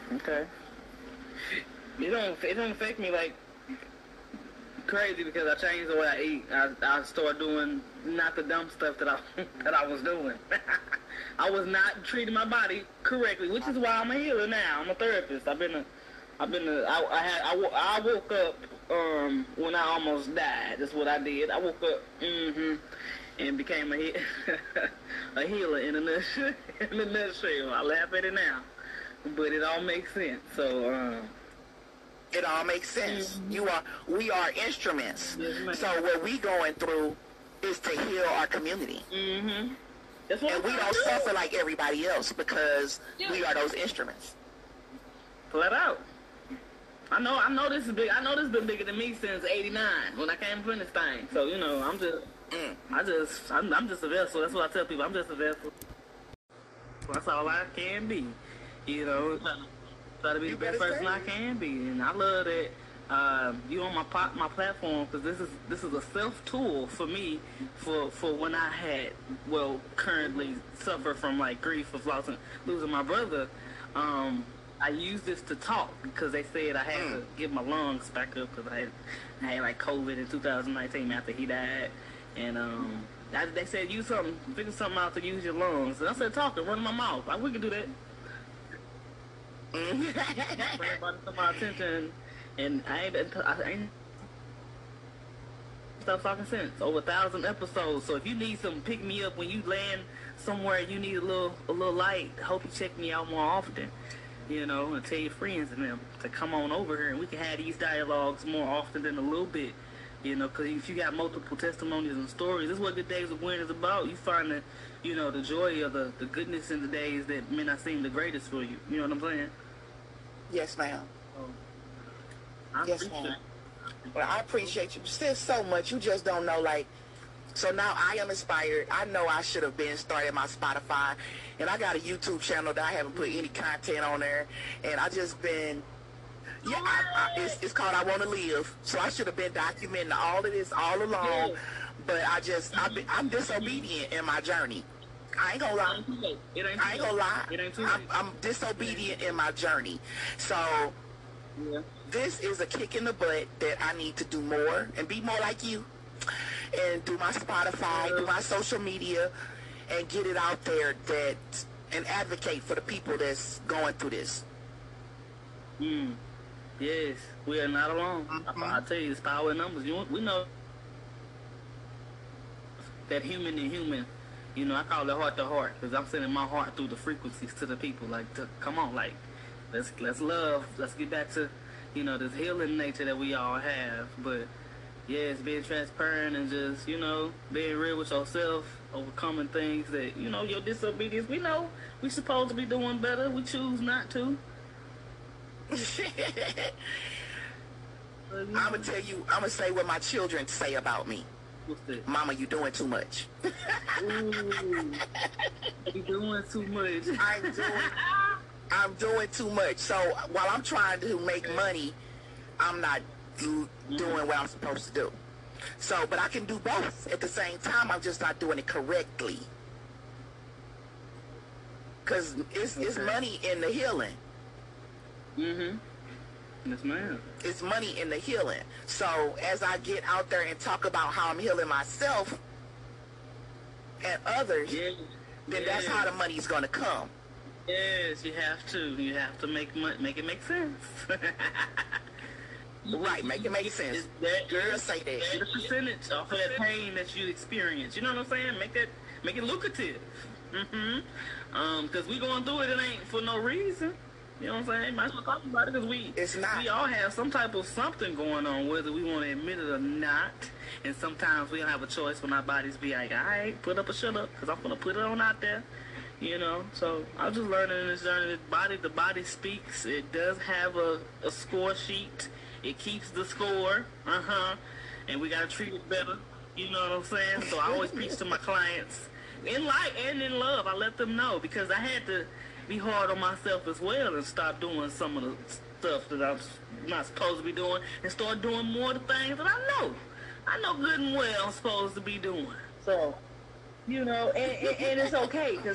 Okay. It don't it don't affect me like crazy because I changed the way I eat. I I started doing not the dumb stuff that I that I was doing. I was not treating my body correctly, which is why I'm a healer now. I'm a therapist. I've been a I've been a, I, I had I, I woke up um when I almost died. That's what I did. I woke up mm-hmm and became a he- a healer in a nutshell. In a nutshell. I laugh at it now, but it all makes sense. So. Um, It all makes sense. Mm-hmm. You are, we are instruments. Yes, so what we going through is to heal our community. Mm-hmm. That's what and we don't do. suffer like everybody else because yeah. we are those instruments. Flat out. I know. I know this is big. I know this has been bigger than me since eighty-nine when I came from this thing. So you know, I'm just, mm. I just, I'm, I'm just a vessel. That's what I tell people. I'm just a vessel. That's all I can be. You know. Try to be you the best person I can be, and I love that uh, you on my pop, my platform because this is this is a self tool for me for for when I had well currently suffer from like grief of losing losing my brother. Um, I use this to talk because they said I had mm. to get my lungs back up because I had I had like COVID in two thousand nineteen after he died, and um, I, they said use something, figure something out to use your lungs, and I said talk and run my mouth. Like we can do that. Bring everybody to my attention, and I ain't, I ain't stop talking sense. Over a thousand episodes. So if you need some pick me up when you land somewhere, you need a little a little light. I hope you check me out more often. You know, and tell your friends and them to come on over here, and we can have these dialogues more often than a little bit. You know, because if you got multiple testimonies and stories, this is what Good Days of Winning is about. You find the, you know, the joy of the, the goodness in the days that may not seem the greatest for you. You know what I'm saying? Yes, ma'am. Oh, yes, ma'am. Well, I appreciate you. There's so much. You just don't know, like, so now I am inspired. I know I should have been started my Spotify, and I got a YouTube channel that I haven't put any content on there, and I just been, yeah, I, I, it's, it's called I Want to Live, so I should have been documenting all of this all along, but I just, I've been, I'm disobedient in my journey. I ain't gonna lie. It ain't I ain't gonna lie. It ain't too I'm, I'm disobedient in my journey. So yeah. This is a kick in the butt that I need to do more and be more like you and do my Spotify, yeah. do my social media, and get it out there that and advocate for the people that's going through this. Mm. Yes, we are not alone. Mm-hmm. I, I tell you, it's power in numbers. You, we know that human to human. You know, I call it heart to heart because I'm sending my heart through the frequencies to the people. Like, to, come on, like, let's let's love. Let's get back to, you know, this healing nature that we all have. But yeah, it's being transparent and just, you know, being real with yourself, overcoming things that, you know, your disobedience. We know we supposed to be doing better. We choose not to. I'm gonna tell you. I'm gonna say what my children say about me. What's that? Mama, you doing too much. Ooh, you doing too much. I'm doing, I'm doing too much. So while I'm trying to make money, I'm not do, doing what I'm supposed to do. So, but I can do both at the same time. I'm just not doing it correctly. Cause it's okay. It's money in the healing. Mhm. Yes, ma'am. It's money in the healing. So as I get out there and talk about how I'm healing myself and others, yes. then yes. that's how the money's gonna come. Yes, you have to. You have to make mo- make it make sense. Right, make it make sense. That, Girl, say that. The percentage off of that pain that you experience. You know what I'm saying? Make that make it lucrative. Mm-hmm. Um, because we going through it, it ain't for no reason. You know what I'm saying? Might as well talk about it because we, it's not. we all have some type of something going on, whether we want to admit it or not. And sometimes we don't have a choice when our bodies be like, all right, put up or shut up because I'm going to put it on out there. You know? So I'm just learning in this journey. The body, the body speaks. It does have a, a score sheet. It keeps the score. Uh-huh. And we got to treat it better. You know what I'm saying? So I always preach to my clients. In light and in love, I let them know because I had to be hard on myself as well and stop doing some of the stuff that I'm not supposed to be doing and start doing more of the things that I know. I know good and well I'm supposed to be doing. So, you know, and, and, and it's okay because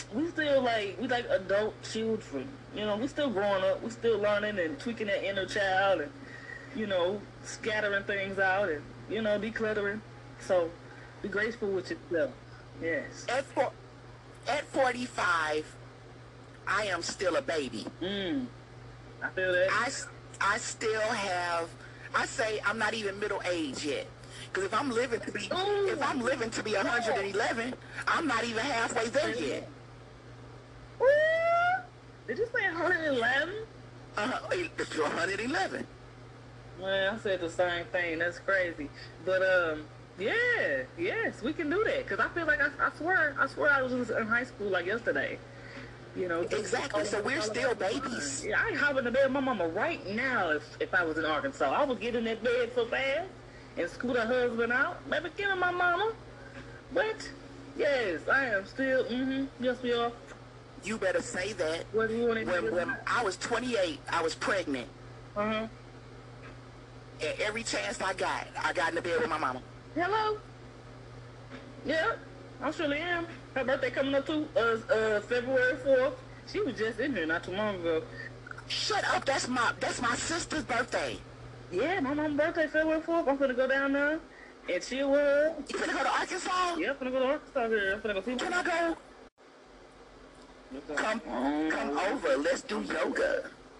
we still like we like adult children. You know, we still growing up. We still learning and tweaking that inner child, and you know, scattering things out, and you know, decluttering. So, be graceful with yourself. Yes. At for, at forty-five, I am still a baby. Mm. I feel that. I, I still have. I say I'm not even middle age yet. Because if I'm living to be, Ooh. if I'm living to be one hundred eleven, I'm not even halfway there yet. What? Did you say one hundred eleven? Uh, it's one hundred eleven. Man, I said the same thing. That's crazy. But um, yeah, yes, we can do that. Cause I feel like I, I swear, I swear I was in high school like yesterday. You know. Exactly. So we're still babies. Yeah, I ain't hopping in the bed with my mama right now. If if I was in Arkansas, I would get in that bed so fast and scoot her husband out. Baby, give me my mama. But yes, I am still. Mm-hmm. Yes, we are. You better say that. What do you want to when, do? when I was twenty-eight, I was pregnant. Uh-huh. And every chance I got, I got in the bed with my mama. Hello? Yeah, I surely am. Her birthday coming up too, uh, uh, February fourth. She was just in here not too long ago. Shut up, that's my that's my sister's birthday. Yeah, my mom's birthday, February fourth. I'm finna go down there and chill with her. You finna go to Arkansas? Yeah, I'm finna go to Arkansas here. I'm finna go see Can I go? Come, come over. Let's do yoga.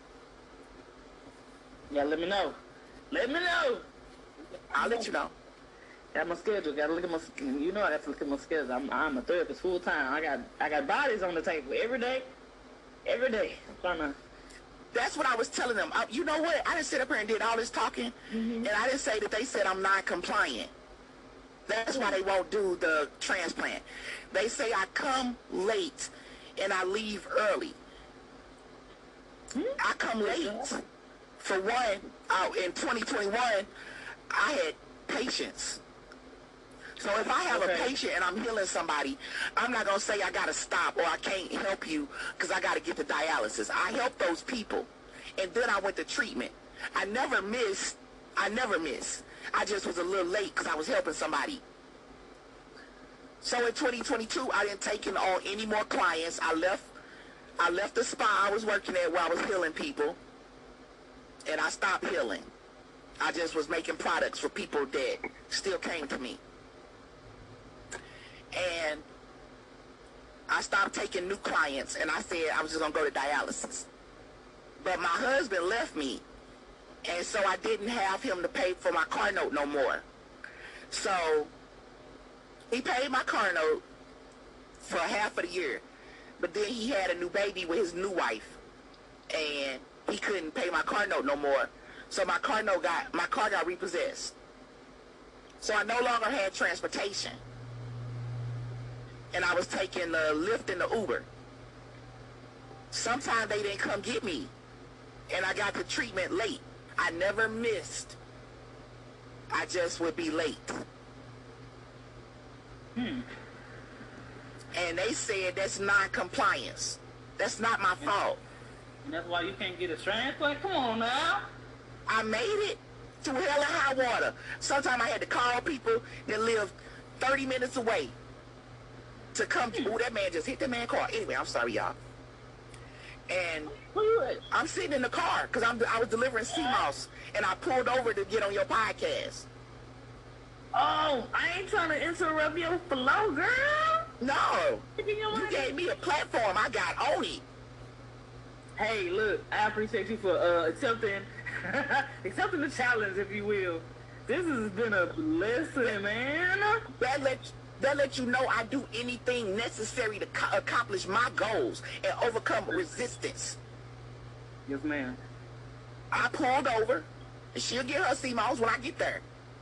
Yeah, let me know. Let me know. I'll let you know. Got my schedule. Got to look at my. You know, I got to look at my schedule. I'm, I'm a therapist full time. I got, I got bodies on the table every day. Every day. I'm trying to. That's what I was telling them. I, you know what? I didn't sit up here and did all this talking, mm-hmm. and I didn't say that they said I'm non-compliant. That's why they won't do the transplant. They say I come late and I leave early. I come late. For one, uh, in twenty twenty-one, I had patients. So if I have okay. a patient and I'm healing somebody, I'm not going to say I got to stop or I can't help you because I got to get to dialysis. I help those people. And then I went to treatment. I never missed. I never missed. I just was a little late because I was helping somebody. So in twenty twenty-two, I didn't take in on any more clients. I left, I left the spa I was working at where I was healing people. And I stopped healing. I just was making products for people that still came to me. And I stopped taking new clients, and I said I was just going to go to dialysis. But my husband left me, and so I didn't have him to pay for my car note no more. So he paid my car note for half of the year. But then he had a new baby with his new wife, and he couldn't pay my car note no more. So my car note got, my car got repossessed. So I no longer had transportation. And I was taking the Lyft and the Uber. Sometimes they didn't come get me. And I got the treatment late. I never missed. I just would be late. Hmm. And they said that's non-compliance. That's not my fault. And that's why you can't get a transplant? Come on now. I made it through hell and high water. Sometimes I had to call people that lived thirty minutes away to come. Hmm. Oh, that man just hit that man's car. Anyway, I'm sorry, y'all. And I'm sitting in the car because I'm I was delivering sea moss, and I pulled over to get on your podcast. Oh, I ain't trying to interrupt your flow, girl. No, you gave me a platform. I got on it. Hey, look, I appreciate you for uh, accepting, accepting the challenge, if you will. This has been a blessing, man. That let that let you know I do anything necessary to co- accomplish my goals and overcome resistance. Yes, ma'am. I pulled over, and she'll get her sea moss when I get there.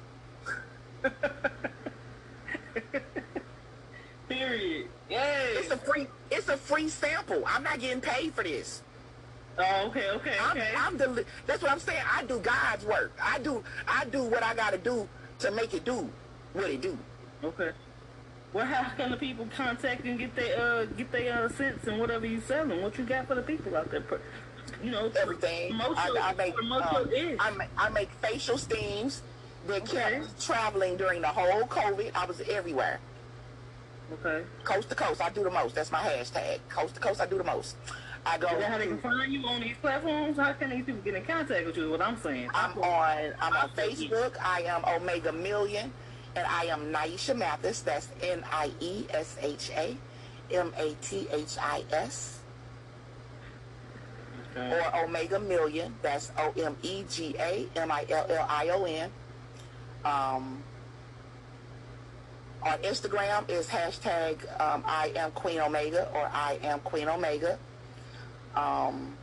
Period. Yay. It's a free. It's a free sample. I'm not getting paid for this. Oh, okay, okay, okay. I'm, I'm deli- that's what I'm saying. I do God's work. I do. I do what I gotta do to make it do what it do. Okay. Well, how can the people contact and get their uh get their uh cents and whatever you selling? What you got for the people out there? You know, everything. Promote I, your, I make. promote Um, your I make. I make facial steams. They okay. kept traveling during the whole COVID. I was everywhere. Okay. Coast to coast, I do the most. That's my hashtag. Coast to coast, I do the most. I go. Is that how they to, can find you on these platforms? How can these people get in contact with you? Is what I'm saying. I'm on. I'm on Facebook. I am Omega Million, and I am Naisha Mathis. That's N I E S H A M A T H I S. Okay. Or Omega Million. That's O M E G A M I L L I O N. Um, on Instagram is hashtag um, I am Queen Omega or I am Queen Omega. Um,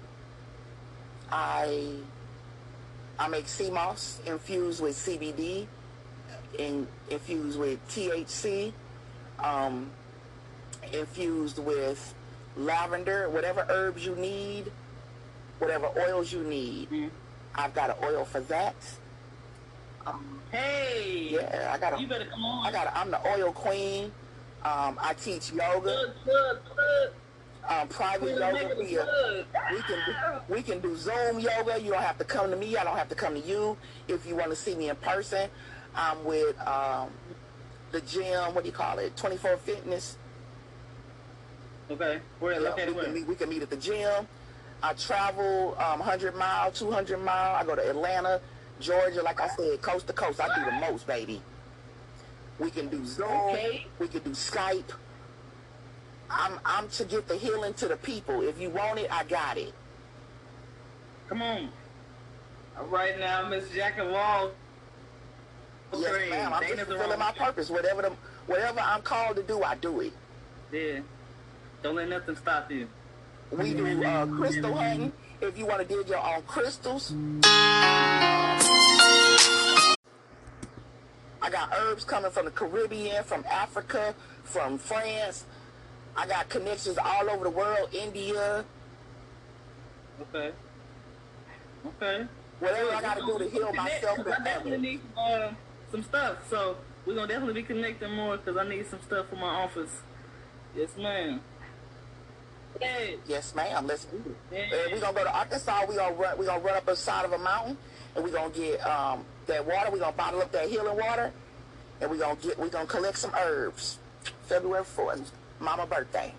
I I make sea moss infused with C B D, in, infused with T H C, um, infused with lavender, whatever herbs you need, whatever oils you need. Mm-hmm. I've got an oil for that. Um, hey, yeah, I got. A, you better come on. I got. A, I'm the oil queen. Um, I teach yoga. Good, good, good. Um, private yoga. We, uh, we can do, we can do Zoom yoga. You don't have to come to me. I don't have to come to you. If you want to see me in person, I'm with um, the gym. What do you call it? twenty-four Fitness. Okay, where yeah, located? We where? can meet. We can meet at the gym. I travel um, one hundred mile, two hundred mile. I go to Atlanta, Georgia. Like I said, coast to coast. I do the most, baby. We can do Zoom. Okay. We can do Skype. I'm I'm to get the healing to the people. If you want it, I got it. Come on. All right now, Miss Jack of all. Yes, ma'am. I'm just fulfilling my purpose. Whatever the whatever I'm called to do, I do it. Yeah. Don't let nothing stop you. We do uh, crystal hunting. If you want to dig your own crystals. I got herbs coming from the Caribbean, from Africa, from France. I got connections all over the world, India. Okay. Okay. Whatever I got to do to heal myself and I definitely others. need uh, some stuff. So we're going to definitely be connecting more because I need some stuff for my office. Yes, ma'am. Hey. Yes, ma'am. Let's do it. Yeah. And we're going to go to Arkansas. We're going to run, we're gonna run up the side of a mountain, and we're going to get um, that water. We're going to bottle up that healing water, and we're going to get we're going to collect some herbs. February fourth. Mama birthday.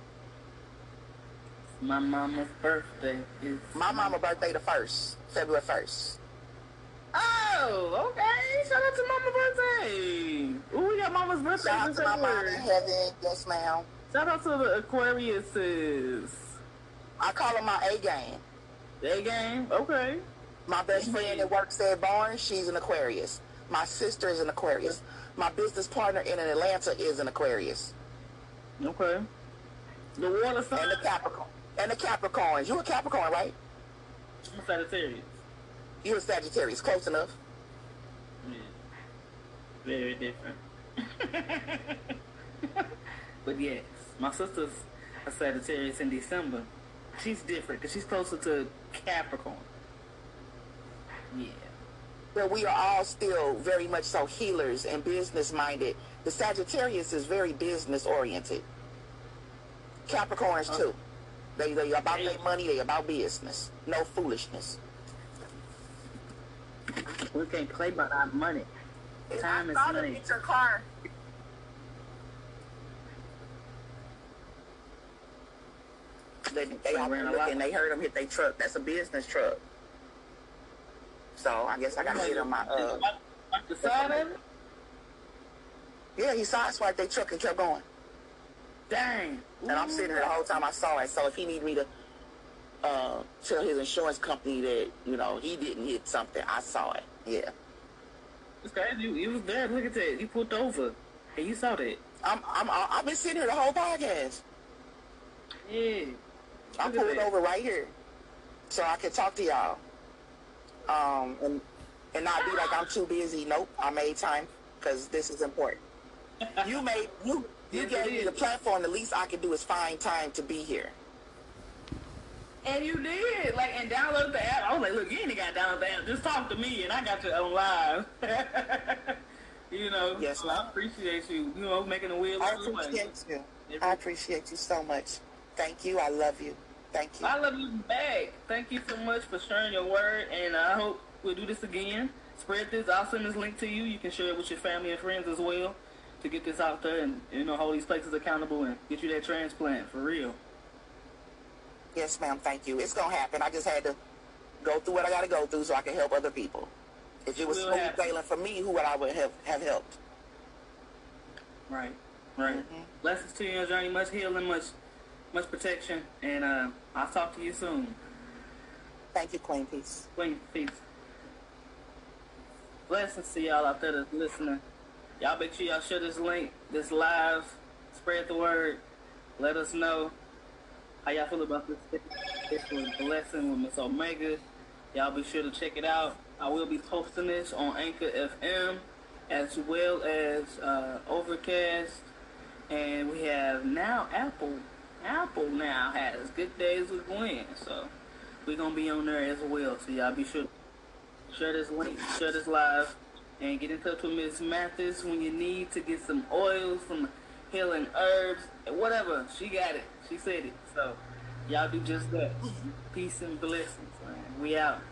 My mama's birthday is... My mama birthday the first. February first. Oh, okay. Shout out to mama's birthday. Ooh, we got mama's birthday. Shout out to my mama in heaven. Yes, ma'am. Shout out to the Aquariuses. I call them my A game. A game? Okay. My best friend that works at Barnes, she's an Aquarius. My sister is an Aquarius. My business partner in Atlanta is an Aquarius. Okay. The water sign. And the Capricorn. And the Capricorns. You a Capricorn, right? I'm a Sagittarius. You a Sagittarius. Close enough. Yeah. Very different. But yes, my sister's a Sagittarius in December. She's different because she's closer to Capricorn. Yeah. But we are all still very much so healers and business-minded. The Sagittarius is very business-oriented. Capricorns, too. They they about their money, they about business. No foolishness. We can't play about our money. Time is money. Get your car. They, they out there looking, they heard him hit their truck. That's a business truck. So I guess I got to get on my... Uh, the side of it? Yeah, he sideswiped their truck and kept going. Dang. And I'm sitting there the whole time I saw it. So if he need me to uh, tell his insurance company that, you know, he didn't hit something, I saw it. Yeah. It's crazy. You, you was there. Look at that. You pulled over. And you saw that. I'm, I'm, I've been sitting here the whole podcast. Yeah. I pulled over right here so I can talk to y'all. Um, and, and not be like I'm too busy. Nope, I made time because this is important. You made you you Yes, gave me the platform. The least I can do is find time to be here. And you did, like, and download the app. I was like, look, you ain't got to download the app. Just talk to me, and I got you on live. You know. Yes, ma'am. I appreciate you. You know, making the wheels. I appreciate you. I appreciate you so much. Thank you. I love you. Thank you. I love you back. Thank you so much for sharing your word, and I hope we'll do this again. Spread this. I'll send this link to you. You can share it with your family and friends as well. to get this out there and, you know, hold these places accountable and get you that transplant for real. Yes, ma'am. Thank you. It's gonna happen. I just had to go through what I got to go through so I can help other people. If it was Will smooth happen. sailing for me, who would I would have have helped? Right, right. Mm-hmm. Blessings to you on your journey. Much healing, much, much protection, and uh, I'll talk to you soon. Thank you, Queen. Peace. Queen, peace. Blessings to y'all out there that's listening. Y'all make sure y'all share this link, this live, spread the word. Let us know how y'all feel about this. This was Blessing with Miss Omega. Y'all be sure to check it out. I will be posting this on Anchor F M as well as uh, Overcast. And we have now Apple. Apple now has Good Days with Gwen. So we're going to be on there as well. So y'all be sure to share this link, share this live, and get in touch with Miss Mathis when you need to get some oils, some healing herbs, whatever. She got it. She said it. So y'all do just that. Peace and blessings, man. We out.